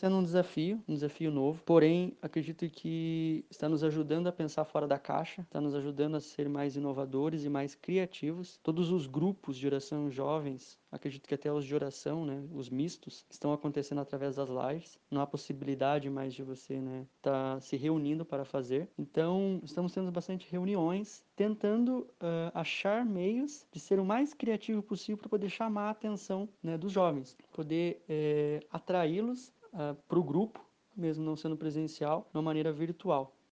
sendo um desafio novo, porém acredito que está nos ajudando a pensar fora da caixa, está nos ajudando a ser mais inovadores e mais criativos. Todos os grupos de oração jovens, acredito que até os de oração, né, os mistos, estão acontecendo através das lives. Não há possibilidade mais de você, né, tá se reunindo para fazer. Então, estamos tendo bastante reuniões, tentando achar meios de ser o mais criativo possível para poder chamar a atenção, né, dos jovens, poder atraí-los para o grupo, mesmo não sendo presencial, de uma maneira virtual.